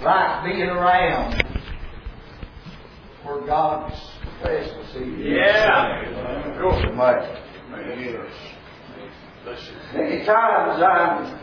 like being around where God's presence is. Yeah. Many times I'm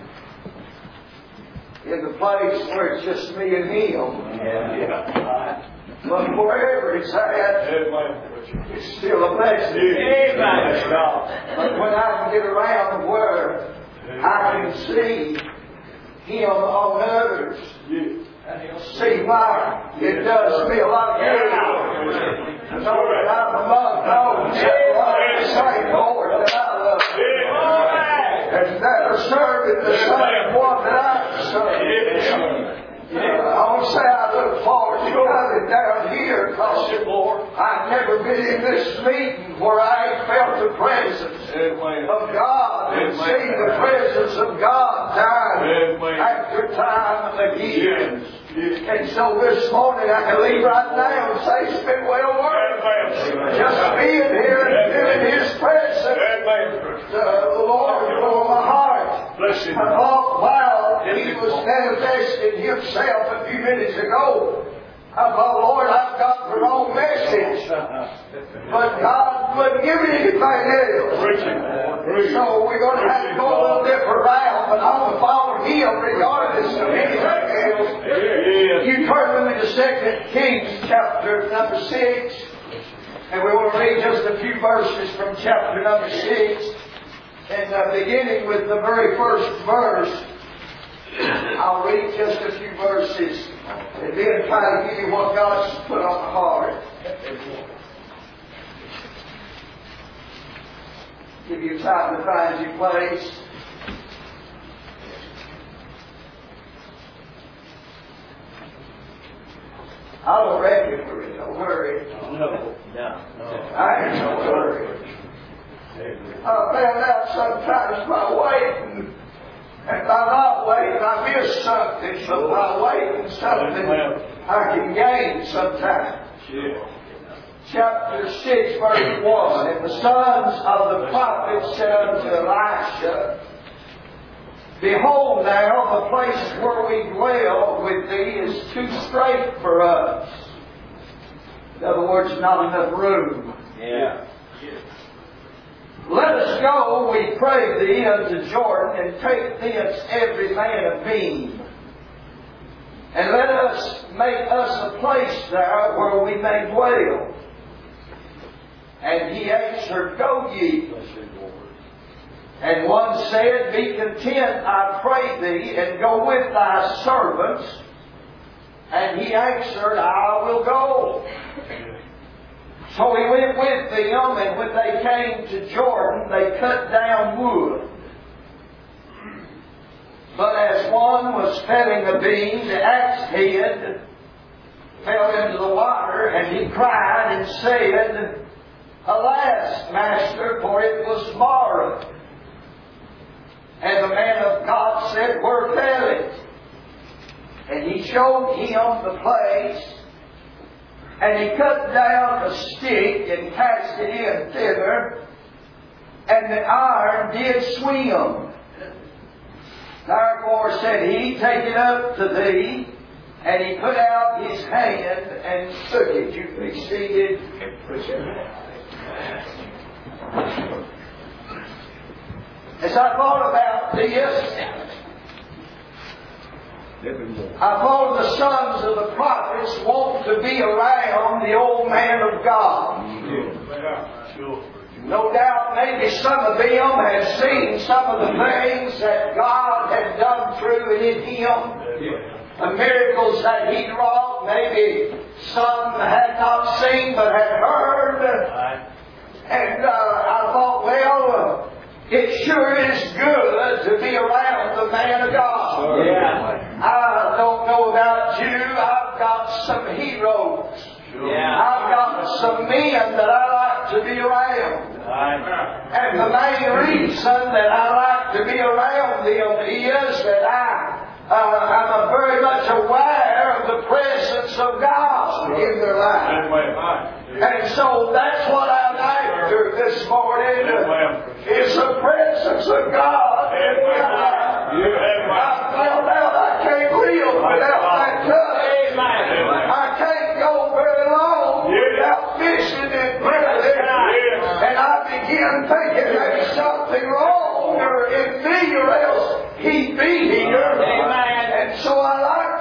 in the place where it's just me and Him. But wherever it's at, it's still a blessing. But when I can get around where I can see Him on others, see why it does me a lot of good. I know that I'm among those that love the same Lord that I love. And that are serving the same one that I serve. I want to say I look forward to coming down here because I've never been in this meeting where I ain't felt the presence of God and seen the presence of God time after time again. And so this morning I can leave right now and say it's been well worth just being here and feeling His presence. The Lord for my heart. I thought while He was manifesting Himself a few minutes ago, I thought, Lord, I've got the wrong message. But God wouldn't give me anything else. So we're going to have to go a little different route, but I'm going to follow Him regardless of anything else. You turn with me to 2 Kings chapter number 6. And we want to read just a few verses from chapter number 6. And beginning with the very first verse, I'll read just a few verses and then try to give you what God's put on my heart. Give you time to find your place. I don't reckon we're in no hurry. No. I ain't no hurry. I found out sometimes by waiting, and by not waiting I miss something, but by waiting something I can gain sometimes. Chapter 6 verse 1, and the sons of the prophets said unto Elisha, Behold now, the place where we dwell with thee is too strait for us. In other words, not enough room. Let us go, we pray thee, unto Jordan, and take thence every man a beam. And let us make us a place there where we may dwell. And he answered, Go ye. And one said, Be content, I pray thee, and go with thy servants. And he answered, I will go. So he went with them, and when they came to Jordan, they cut down wood. But as one was felling a beam, the axe head fell into the water, and he cried and said, Alas, master, for it was morrow. And the man of God said, Where fell it? And he showed him the place. And he cut down a stick and cast it in thither, and the iron did swim. Therefore said he, Take it up to thee. And he put out his hand and took it. You can be seated. As I thought about this, I thought the sons of the prophets want to be around the old man of God. No doubt maybe some of them have seen some of the things that God had done through and in him. The miracles that he wrought, maybe some had not seen but had heard. And I thought, well, it sure is good to be around the man of God. I don't know about you. I've got some heroes. I've got some men that I like to be around. And the main reason that I like to be around them is that I'm very much aware of the presence of God in their life. And so that's what I'm after this morning, is the presence of God in my life. I found out I can't live without that touch.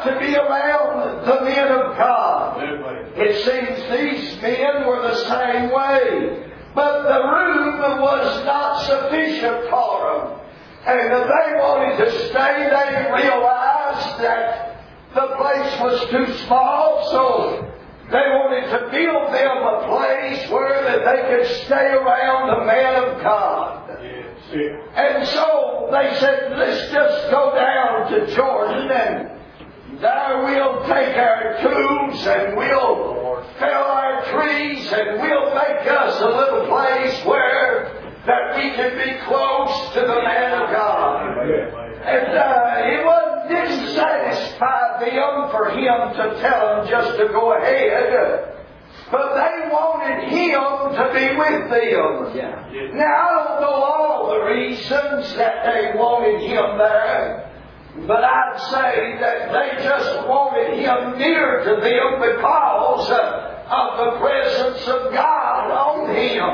got to be around the men of God. It seems these men were the same way. But the room was not sufficient for them. And they wanted to stay. They realized that the place was too small, so they wanted to build them a place where that they could stay around the man of God. And so they said, let's just go down to Jordan, and there we'll take our tools and we'll fell our trees and we'll make us a little place where that we can be close to the man of God. And it didn't satisfy them for him to tell them just to go ahead. But they wanted him to be with them. Now, I don't know all the reasons that they wanted him there, but I'd say that they just wanted him near to them because of the presence of God on him.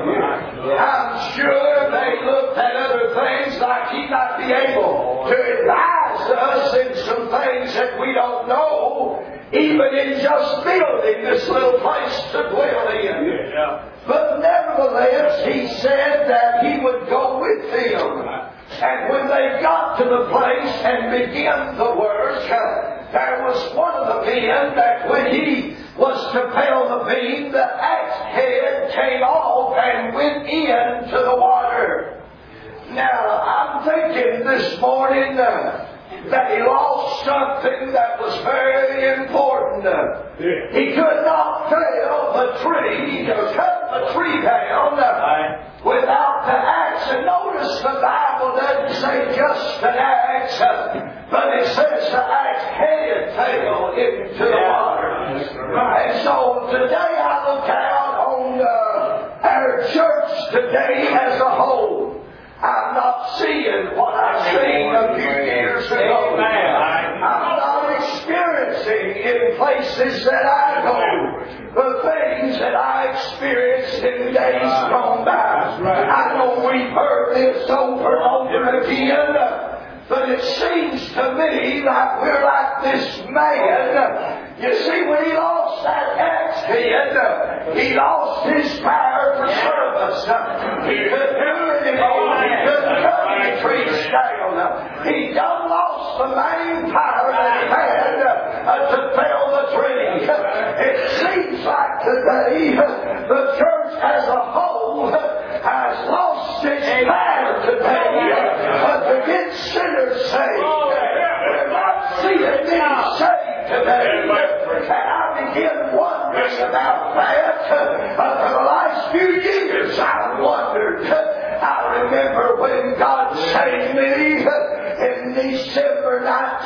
I'm sure they looked at other things like he might be able to advise us in some things that we don't know, even in just building this little place to dwell in. But nevertheless, he said that he would go with them. And when they got to the place and began the work, there was one of the men that when he was to fell the beam, the axe head came off and went into the water. Now, I'm thinking this morning that he lost something that was very important. He could not fell the tree or cut the tree down without the axe. And notice the Bible doesn't say just an axe, but it says the axe head fell into the water. And so today I look out on our church today as a whole. I'm not seeing what I seen a few years ago. I'm not experiencing in places that I go the things that I experienced in days gone by. I know we've heard this over and over again. But it seems to me like we're like this man. You see, when he lost that axe head, he lost his power for service. He couldn't do it anymore. He couldn't cut any trees down. He done lost the main power that he had to fell the tree. It seems like today the church as a whole has lost its power today to get sinners saved. We're not seeing them saved today. And I begin wondering about that. For the last few years I've wondered. I remember when God saved me in December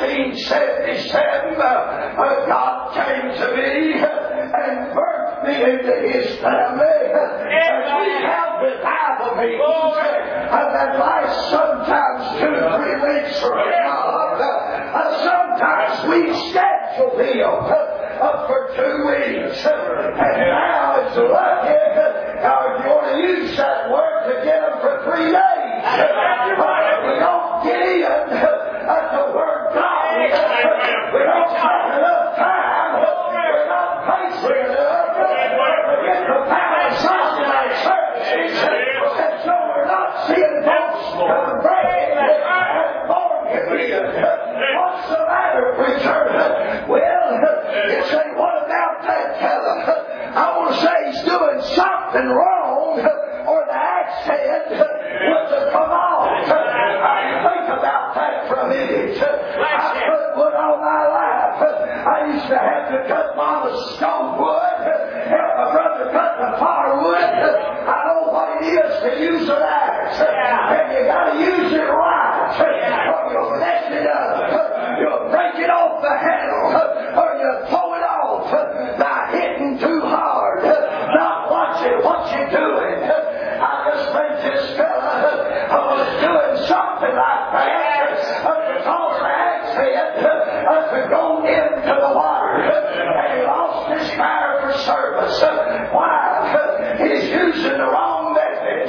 1977. God came to me and birthed me into His family. And we have revival meetings that last sometimes 2-3 weeks for a month. Sometimes we schedule them for 2 weeks. And now it's lucky you want to use that word to get them for 3 days. We don't get in the Word God. We don't have enough time. We're not patient enough to get the power of God in our services. And so we're not seeing folks convert and born again. What's the matter, preacher? Well, you say, what about that fellow? I want to say he's doing something wrong, or the axe head was to come off. Think about that for a minute. I put wood on my life. I used to have to cut Mama's stone wood, help my brother cut the firewood. I know what it is to use an axe, and you got to use it right, or you'll mess it up. You'll break it off the handle, or you'll throw it off by hitting too hard, not watching what you're doing. I just think this fella was doing something like that because the axe head to go into the water, and he lost his power for service. Why? He's using the wrong method.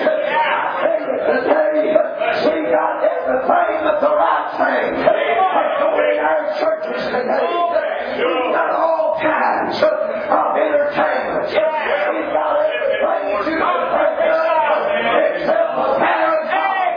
Today, we got everything but the right thing. In our churches today, We've got all kinds of entertainment. We've got everything to think of except the power of God.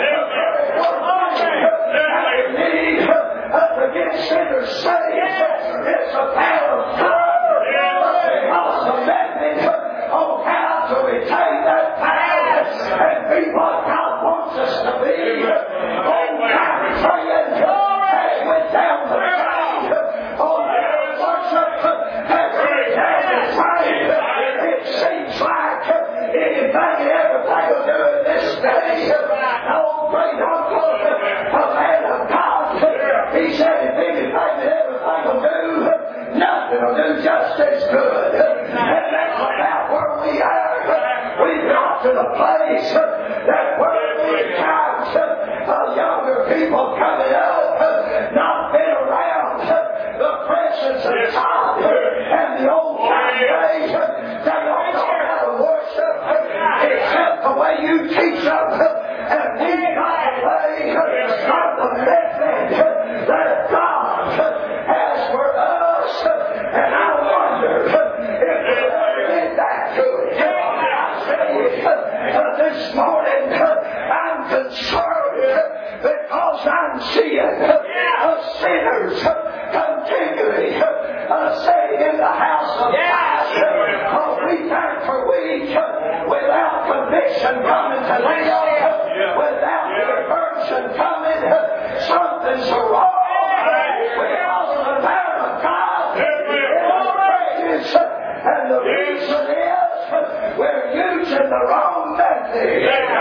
And we need to get sinners saved. It's the power of God. Because the method of how to retain that power and be what God wants us to be. On time praying and went down the drain. On our worship has went down the drain. It seems like anything and everything will do it this day. Oh, great uncle, a man of God, he said if anything and everything will do, nothing will do just as good. And that's about where we are. We've got to the place that where we count younger people coming up, not been around the presence of God and the old time days. They don't know how to worship except the way you teach them. And we've got to play on the method that God has for us. And I wonder if we'll ever get back to it. This morning I'm concerned because I'm seeing sinners continually sitting in the house of God week after week without conviction coming to them, without conversion coming. Something's wrong because of the power of God is and the reason is we're using the wrong method.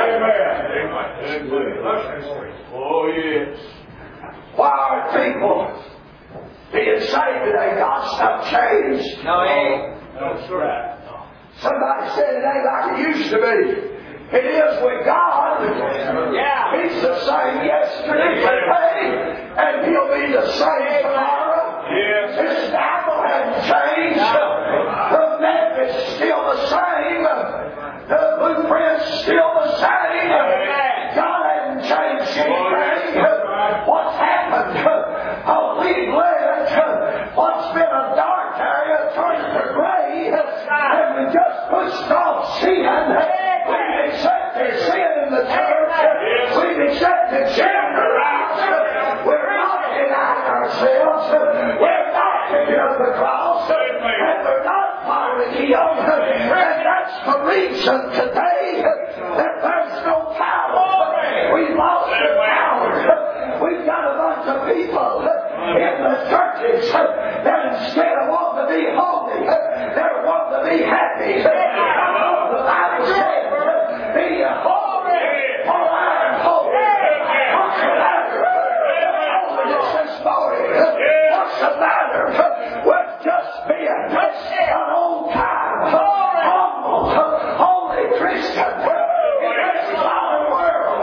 Oh, yes. Why are people being saved today? God's stuff changed. No, it ain't. That's right. Somebody said it ain't like it used to be. It is with God. Yeah. He's the same yesterday, today, and He'll be the same tomorrow. Yes. His Bible hasn't changed. The method's still the same. The blueprint's still the same. God hasn't changed anything. What's happened? We've let what's been a dark area turn to gray, and we just pushed off sin. We've accepted sin in the church. We've accepted gender rights. We're not denying ourselves. We're not picking up the cross. And we're not following Him. And that's the reason today that there's no power. We've lost the power. We've got a bunch of people in the churches that instead of wanting to be holy, they're wanting to be happy. The Bible says, be holy, for I am holy. What's the matter? Holiness this morning. What's the matter with just being an old time, humble, holy Christian in this modern world?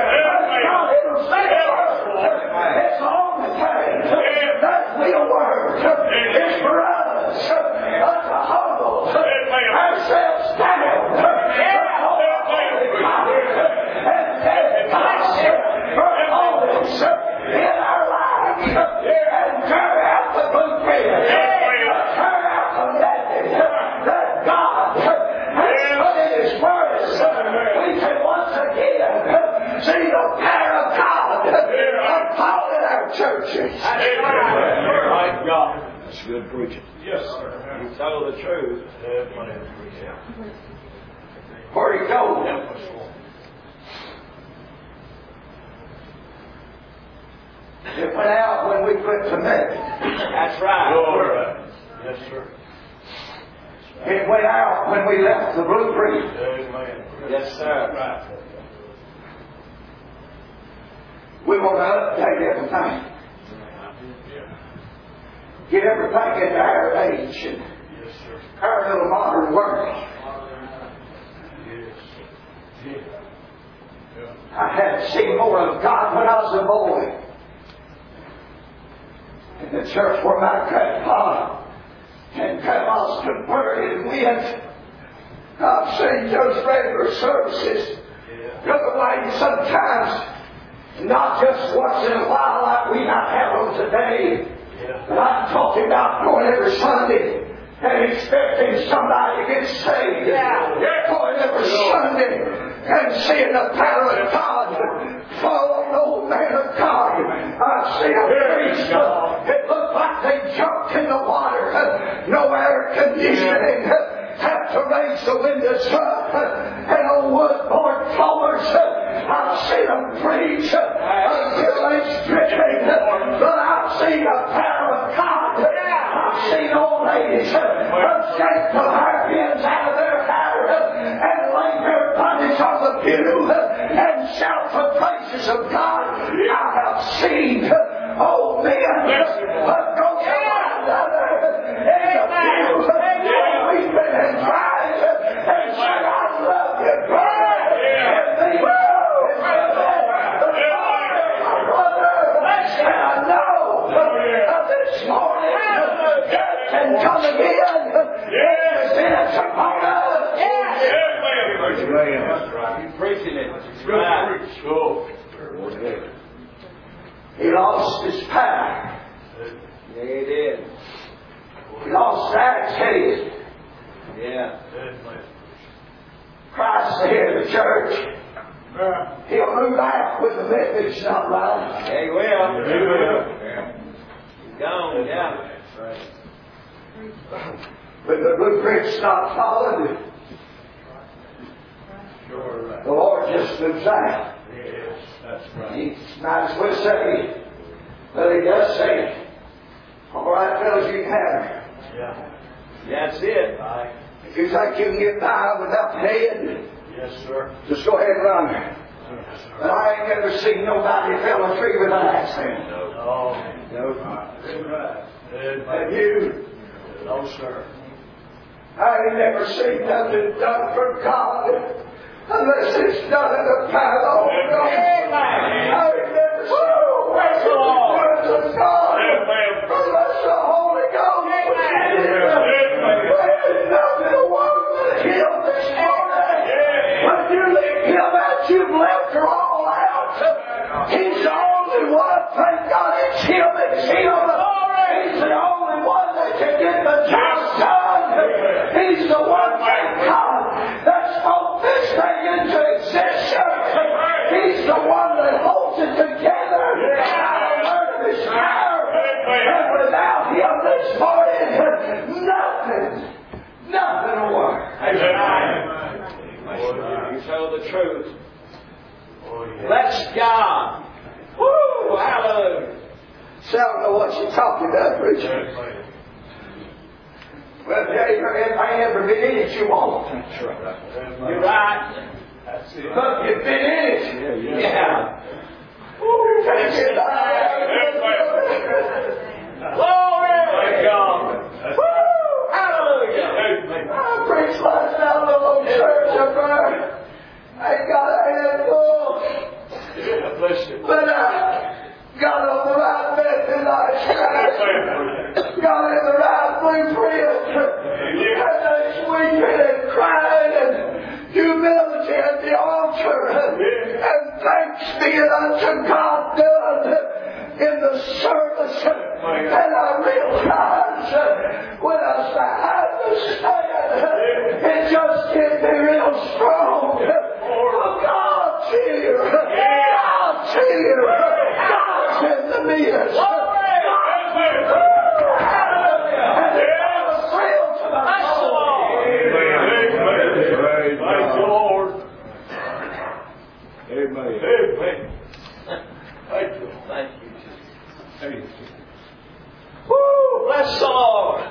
It's the only thing that will work is for us to humble ourselves down and take for holiness in our lives and turn out the blueprint, turn out the method that God has put in His Word. We can once again see the power of God upon in our churches. My God. That's good preaching. Yes, sir. You tell the truth. Where'd He go? It went out when we quit the method. That's right. Lord. Yes, sir. It went out when we left the blueprint. Amen. Yes, sir. Right. We want to update everything. Get everything into our age and our little modern world. I had seen more of God when I was a boy. In the church where my grandpa and grandma's converted went. I've seen those regular services. Brother White, sometimes, not just once in a while like we might have them today, But I'm talking about going every Sunday and expecting somebody to get saved. Going every Sunday and seeing the power of God fall on the old man of God. I've seen a priest. It looked like they jumped in the water. No air conditioning. Have to raise the windows up and on wood-board floors. I've seen them preach until they stricken. But I've seen the power of God. I've seen old ladies shake the hairpins out of their hair and lay their bodies on the pew and shout the praises of God. I have seen old men go to one another in the pew weeping and crying and say, I love you, brother. And they and I know this morning death can come again. It's upon us. You're preaching it. He lost his power. Yeah, he did. He lost that head. Yeah. Christ the head of the church. He'll move out when the message not right. Yeah, he will. He's gone, yeah. When the blueprint's not followed, the Lord just moves out. Yes, that's right. He might as well say, but He does say, all right, fellas, you can have it. Yeah. That's it. If you think you can get by without the head, Yes, sir. just go ahead and run. But I ain't never seen nobody fell a tree with an axe in. No. Have you? No, sir. I ain't never seen nothing done for God unless it's done in the power of the Holy Ghost. I ain't never seen the words of God unless the Holy Ghost was in it. There's nothing in the world that Him this morning. When you leave Him out, you've left her all out. He's the only one. Thank God it's Him. It's Him. He's the only one that can get the job done. He's the one, thank God, that spoke this thing into existence. He's the one that holds it together by the word of His power. And without Him this morning, nothing will work. You tell the truth. Bless God. Woo! Hallelujah. So I don't know what you're talking about, preacher. Well, if I ain't ever been in it, you won't. You're right. But you've been in it. Yeah. Woo! Thank you. Glory to God. Woo! Hallelujah. I preached last night in a little church up there. I got a handful. Bless you. But I got on the right method. I got in the right blueprint. And they weeping and crying and humility at the altar. And thanks be unto God done in the service. And I realized when I understand, it just gets me real strong. Oh, God's here. God's here. God's in the midst. And it's a thrill to my soul. Thank you, Lord. Amen. Amen. Thank you. Thank you. Thank you. Woo! Bless the Lord.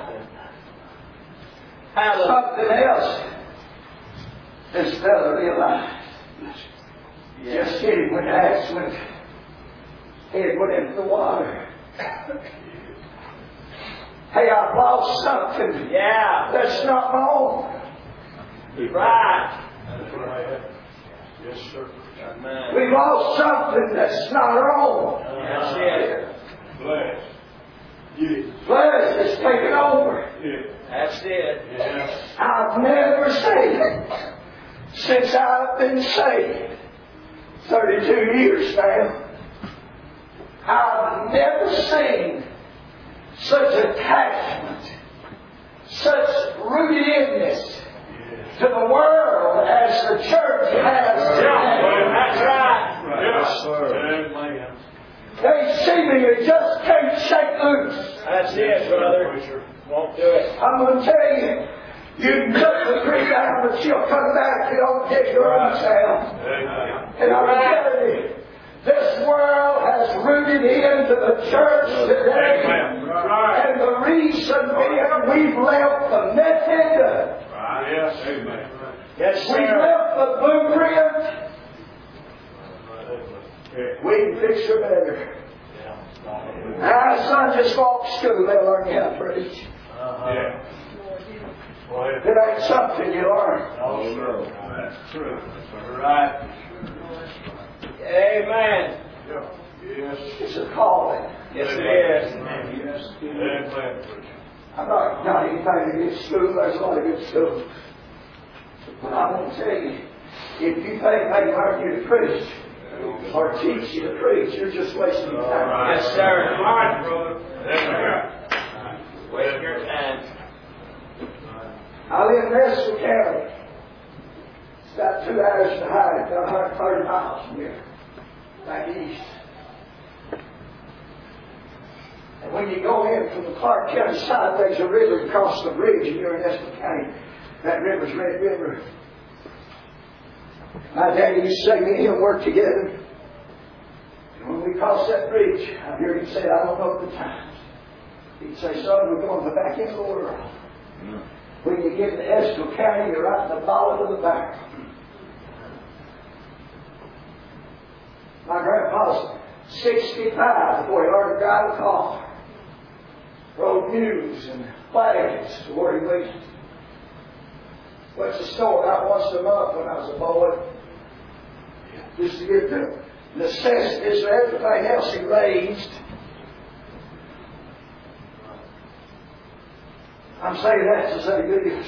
Something else this fellow realized. Just hit him when the axe went. Head went into the water. Hey, I've lost something. Yeah. That's not my own. Right. That's right. Yes, sir. Amen. We lost something that's not our own. That's it. Bless. Yes. Flesh has taken over. Yes. That's it. Yes. I've never seen, since I've been saved, 32 years now, I've never seen such attachment, such rootedness to the world as the church has today. That's right. Yes, sir. Amen. They seemingly just can't shake loose. That's it, brother. Won't do it. I'm going to tell you, you can cut the tree down, but she'll come back if you don't dig your roots out. And I'm telling you, this world has rooted into the church today. And the reason being we've left the method. Yes, amen. Yes, We've sir. left the blueprint. We can fix it better. Our son just walked to school. They'll learn you how to preach. Yeah. It ain't something you learn. That's true. Right. Amen. Yes. It's a calling. Yes, it is. Yes. Amen. I'm not anything against school. There's a lot of good schools. But I want to tell you, if you think they learn you to preach or teach you to preach, you're just wasting your time. Yes, sir. All right, brother. Amen. Waste your time. I live in Nashville County. It's about 2 hours to hide, about 130 miles from here, back east. And when you go in from the Clark County side, there's a river across the bridge, and you're in Nashville County. That river's Red River. My daddy used to say me and him worked together. And when we crossed that bridge, I heard him say, I don't know the times. He'd say, son, we're going to the back end of the world. When you get to Estill County, you're right in the bottom of the barrel. My grandpa's 65 before he learned to drive a car. Rode mules and wagons to where he went. Went to the store about once a month when I was a boy. Just to get the necessities and everything else he raised. I'm saying that to say this.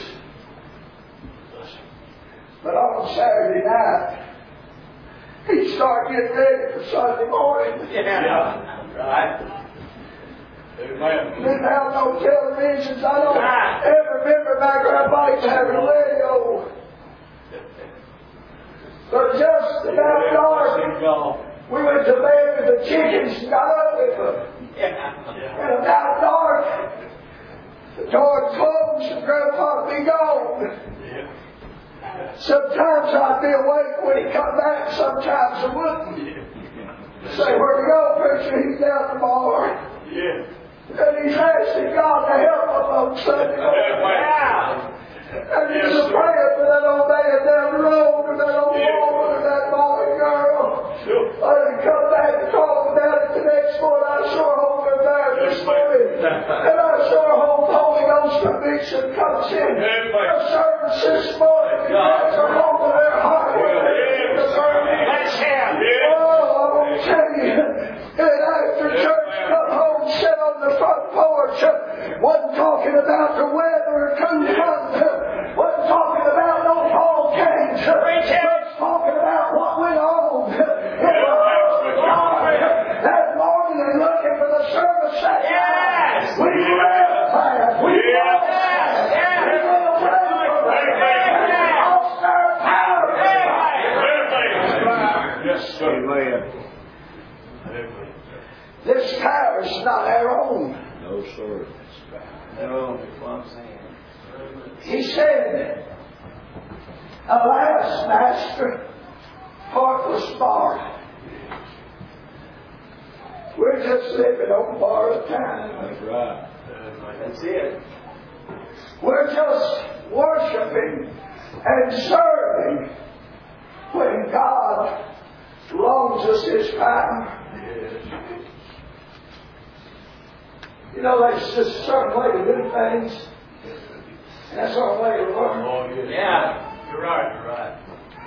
But on Saturday night, he'd start getting ready for Sunday morning. Yeah. Right. Amen. Didn't have no televisions. I don't ever remember my grandpa used to have a radio. But just about dark, we went to bed with the chickens and got up with them. And about dark, the door closed and Grandpa would be gone. Sometimes I'd be awake when he come back, sometimes I wouldn't. Say, where'd you go, preacher? He's down the bar. And he's asking God to help him on Sunday morning. And he's a praying for that old man down the road, and that old woman, and that boy and girl. I didn't come back and talk about it the next morning. I sure hope they're there this morning. And I sure hope the Holy Ghost conviction comes in the service this morning. And gets a hold of their heart. Let's have it. Oh, I want to tell you, and after church, come home, sit on the front porch, wasn't talking about the weather or too fun, wasn't talking about no fall games, was talking about what went on in the house of God that morning and looking for the service that night. We live fast. We live fast. We will pray for them. We lost our power. Yes, sir. Amen. This power is not our own. No, sir. No, that's what I'm saying. He said, alas, Master, heartless bar. We're just living on borrowed time. That's right. That's it. We're just worshiping and serving when God loans us His power. You know, there's just a certain way to do things. And that's our way to learn. Yeah. You're right.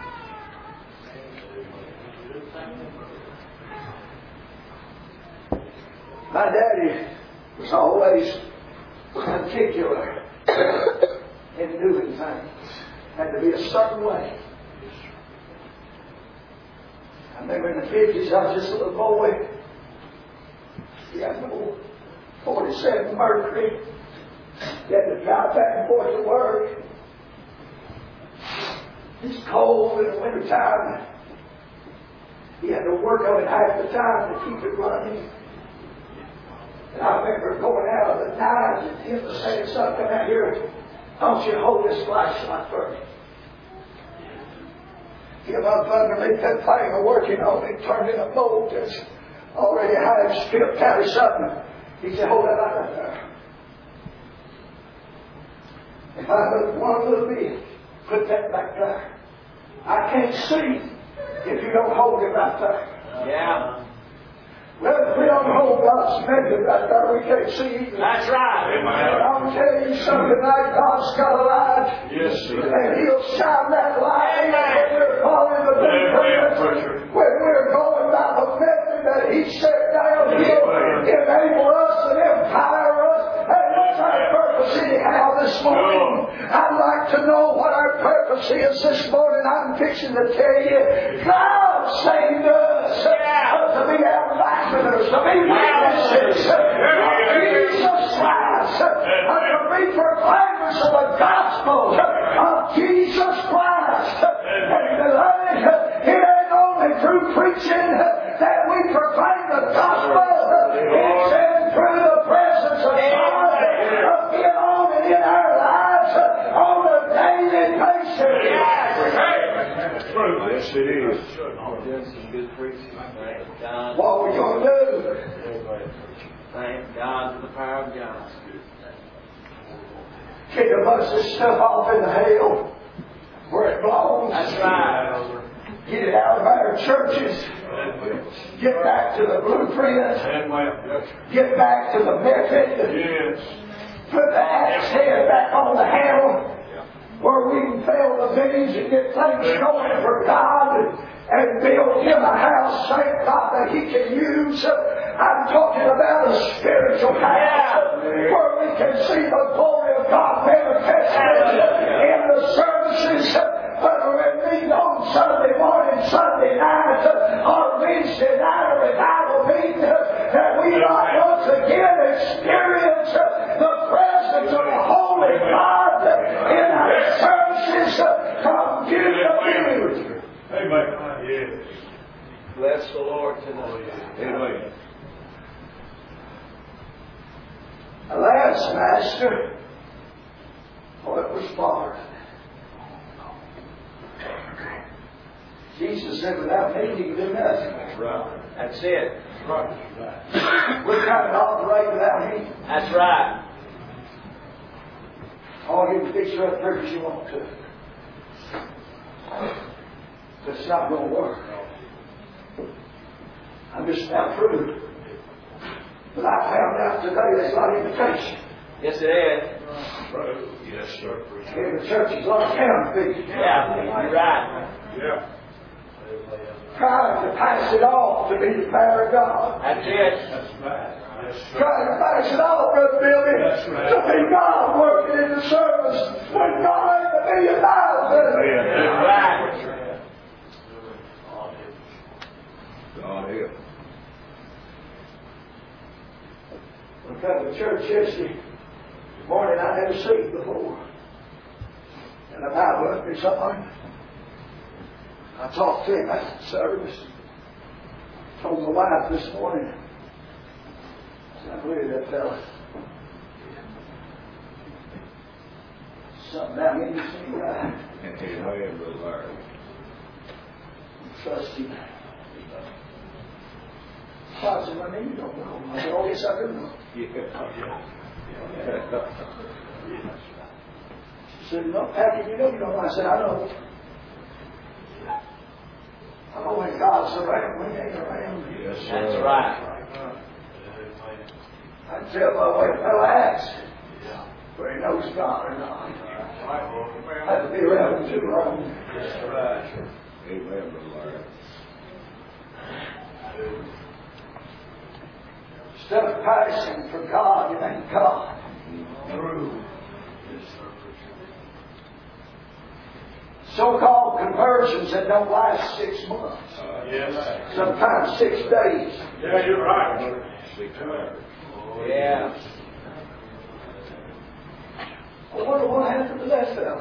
My daddy was always particular in doing things. Had to be a certain way. I remember in the 50s, I was just a little boy. He had no 47 Mercury. He had to drive back and forth to work. It's cold in the wintertime. He had to work on it half the time to keep it running. And I remember going out of the night and him saying something out here. Don't you hold this flashlight for me? Him up underneath that thing and working on it, turned in a bolt that's already had stripped out of something. He said, hold that light right there. If I look one little bit, put that back there. I can't see if you don't hold it right there. Yeah. Well, if we don't hold God's method right there, we can't see either. That's right. And I'll tell you something like God's got a light. Yes, sir. And He'll shine that light Amen. when we're following the blueprint. When we're going by the method that He set down, He'll enable us and empower us. And what's our purpose anyhow this morning? I'd like to know what our purpose is this morning. I'm fixing to tell you. God saved us to be ambassadors, to be witnesses of Jesus Christ, and to be proclaimers of the gospel of Jesus Christ. And it ain't only through preaching that we proclaim the gospel. It's through the presence of God of being on and in our lives on a daily basis. Yes, it is. Doing some good preaching. Thank God. What we're going to do? Thank God for the power of God. Kick a bunch of stuff off in the hell where it belongs. That's right. Get it out of our churches. Get back to the blueprint. Get back to the method. Yes. Put the axe head back on the handle where we can fill the beans and get things going for God and build Him a house, thank God, that He can use. I'm talking about a spiritual house where we can see the glory of God manifested in the services. But when we on Sunday morning, Sunday night, or Wednesday night, or revival meeting, that we might once again experience the presence of the Holy God in our services from view to view. Amen. Yes. Bless the Lord tonight. Amen. Alas, Master, for it was barren. Jesus said, without me, you can do nothing. That's right. That's it. Right. We can't operate without Him. That's right. All you can fix you up there as you want to. But it's not going to work. I'm just now through. But I found out today there's not invitation. Yes, it is. Yes, sir. In the church is a lot of counterfeit. Yeah, you're right. Yeah. Trying to pass it off to be the power of God. That's it. That's right. Yes, sir. Trying to pass it off, Brother Billy, That's right. to be God working in the service when God ain't a million miles in it. That's right. God help. I come to church yesterday morning I never seen before. And the Bible left me something. I talked to him after the service. Told my wife this morning. I said, I believe that fella. Something down in his knee right. Amen, Brother Larry. Trust him. I said, my name, you don't know. I said, oh, yes, I do know. She said, no, how can you know you don't know? I said, I know. I know when God's around, when He ain't around. Yes, sir. That's right. I can tell by the way the fellow acts whether he knows God or not. I have to be around him too long. That's right. Amen, Brother Larry. Instead of passing for God, it ain't God. True. So-called conversions that don't last 6 months. Yes. Sometimes 6 days. Yeah, you're right. 6 hours. Yeah. I wonder what happened to that fellow.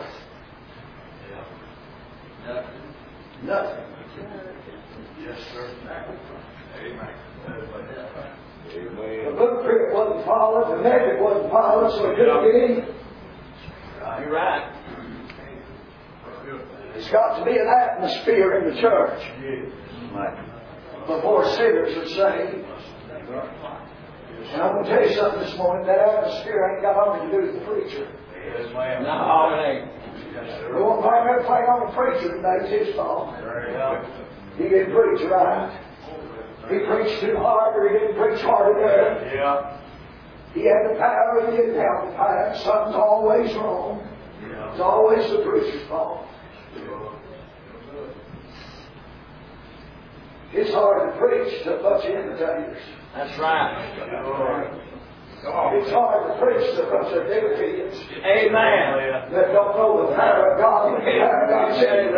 Nothing. Yes, sir. Amen. The Amen. blueprint wasn't followed, the method wasn't followed, so it couldn't get in. You're right. It's got to be an atmosphere in the church before sinners are saved. And I'm going to tell you something this morning. That atmosphere ain't got nothing to do with the preacher. No, it ain't. We won't blame everything on the preacher today. It's his fault. He didn't preach right. He preached too hard, or he didn't preach hard enough. He had the power, he didn't have the power. Something's always wrong. It's always the preacher's fault. It's hard to preach to a bunch of imitators. That's right. It's hard to preach to a bunch of dilettantes Amen. that don't know the power of God. The power of God said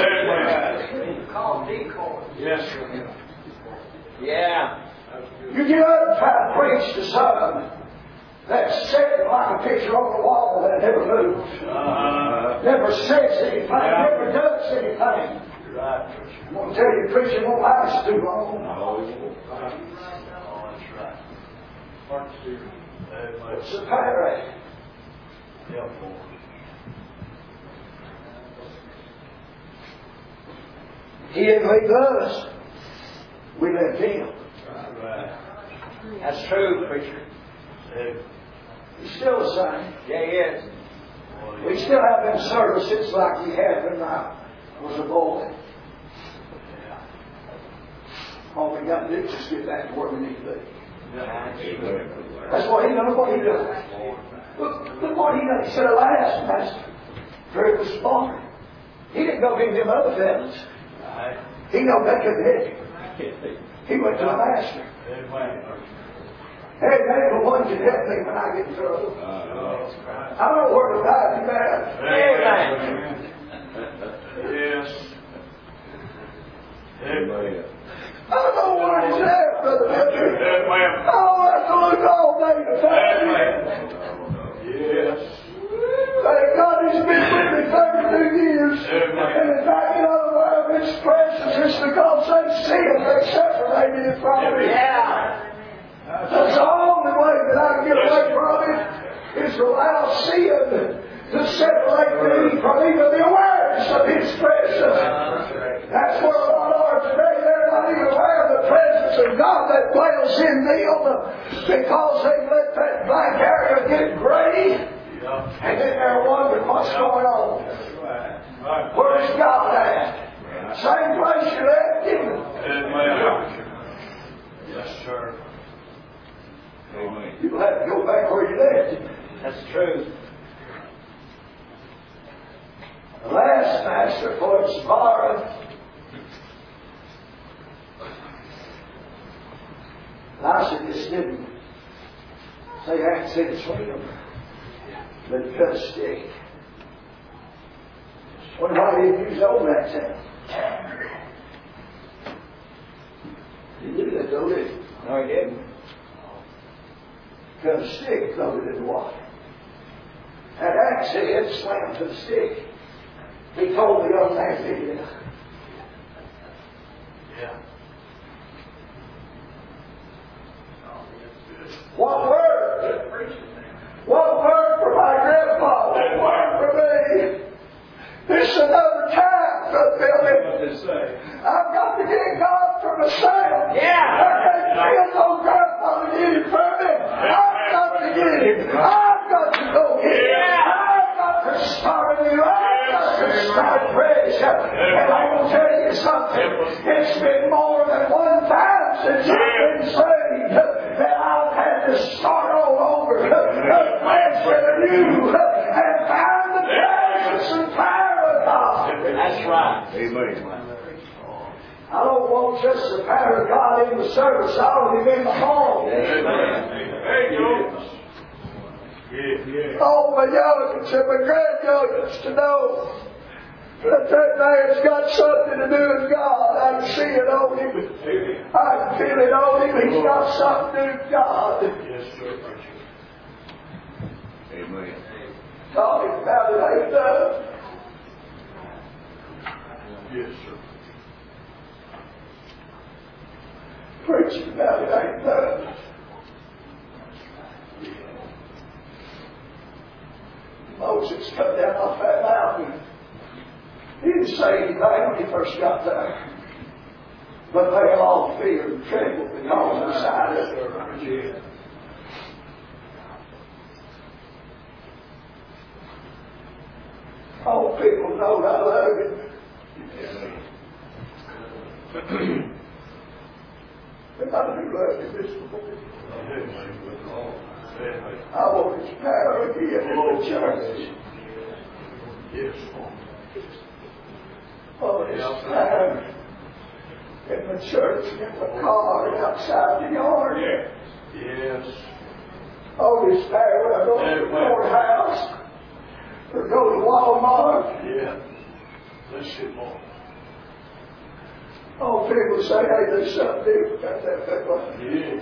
Call decoy. Yes, sir. Yeah. you get up and try to preach to someone that's sitting like a picture on the wall that never moves, never says anything, never does anything. I'm going to tell you, preaching won't last too long. What's the power? He didn't leave us. We left him. That's true, preacher. He's still the same. Yeah, he is. We still have them services like we had when I was a boy. All we got to do is just get back to where we need to be. That's what he done. Look what he done. Look what he done. He said, "Alas, Master, for it was born." He didn't go get them other fellas. He know they couldn't hit him. He went to the Master. Hey, maybe the one can help me when I get in trouble. I don't know where to die too bad. Amen. Yes. Amen. I don't know where he's at, Brother Butcher. Oh, I have to look all day to find him. Yes. Thank God he's been with me 32 years. And in fact, you know, one of his precious is because they see him, they separated from him. Yeah. That's the only way that I can get away from it, is to allow sin to separate me from even the awareness of his presence. That's where a lot are today. They're not even aware of the presence of God that dwells in them because they let that black area get gray. And then they're wondering what's going on. Where's God at? Same place you left him. Yes, sir. Amen. You'll have to go back where you left him. That's true. The last master, for it's borrowed. Lysidas didn't say accent between them, but he cut a stick. Wonder why he didn't use old accent. He did that though, didn't he? No, he didn't. Cut a stick, throw it in the water. That accent slammed to the stick. He told the young man, pick it up. Yeah. What word? What word for my grandfather? What word for me? This is another time, Brother Billy. What did it say? I've got to get God from the sound. Yeah. I can't feel no grandfather get him from me. I've got to get him. I've got to go get him. I've got to start anew. I've got to start fresh. And I will tell you something. It's been more than one time since I've been saved that I've had to start all over. Fresh and anew. And find the presence and power of God. That's right. Amen. I don't want just the power of God in the service. I want Him in the home. There you go. Yeah. Oh, my youngins and my grandyoungins to know But that man's got something to do with God. I can see it on him. I can feel it on him. He's got something to do with God. Yes, sir. Amen. Talking about it ain't done. Yes, sir. Preaching about it ain't done. Moses come down off that mountain. He didn't say anything when he first got there. But they all feared and trembled because of the sight of it. All people know I love him. But I do love him this morning. I want his power again in the church. Yes, Oh, his power in the church, in the car, outside the yard. yes. Oh, his power when I go to the courthouse or go to Walmart. Yeah. Bless you, Lord. Oh, people say, hey, there's something different about that people. Yes.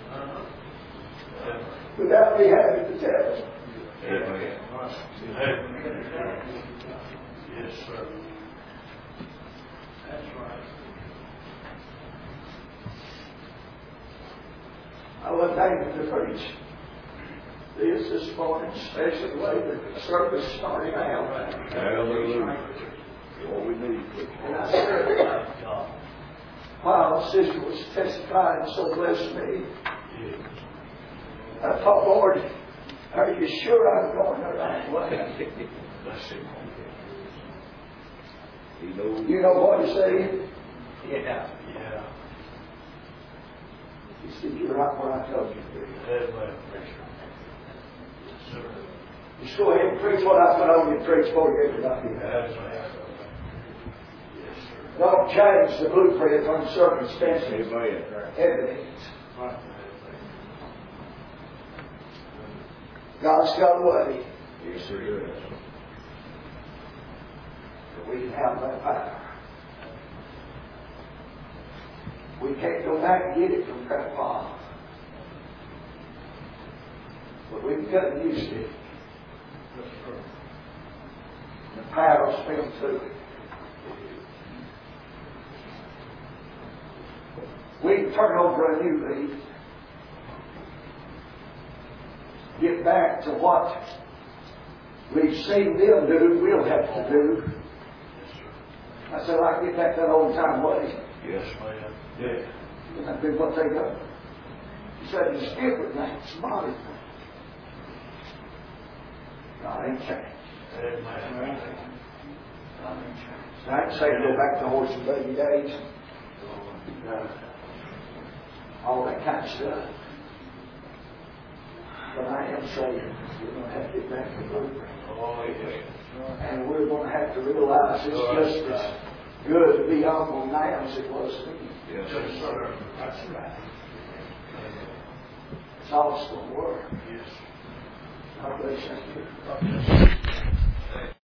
Without me having to tell them. Amen. Yes, sir. That's right. I was aiming to preach this morning, especially the way the service started out. Hallelujah. What we need. And I said, while the sister was testifying, so blessed me. I thought, Lord, are you sure I'm going the right way? Bless him. You know what he said? Yeah. He said, you're right where I told you to be. Amen. Just go ahead and preach what I put on you to preach for you everybody. Don't change the blueprint on circumstances. Evidence. God's got a way. Yes, sir. That we can have that power. We can't go back and get it from Grandpa. But we can cut and use it. The power will spill through it. We can turn over a new leaf. Get back to what we've seen them do, we'll have to do. I said, I get back that old time way. Yes, ma'am. Yeah. And that'd be what they done. He said, it's different now. It's modern. God ain't changed. Amen. God ain't changed. I ain't saying go back to horse and buggy days. All that kind of stuff. But I am saying we're going to have to get back to the blueprint. And we're going to have to realize it's just as good to be humble now as it was then. Yes, sir. That's right. It's all going to work. Yes. God bless you.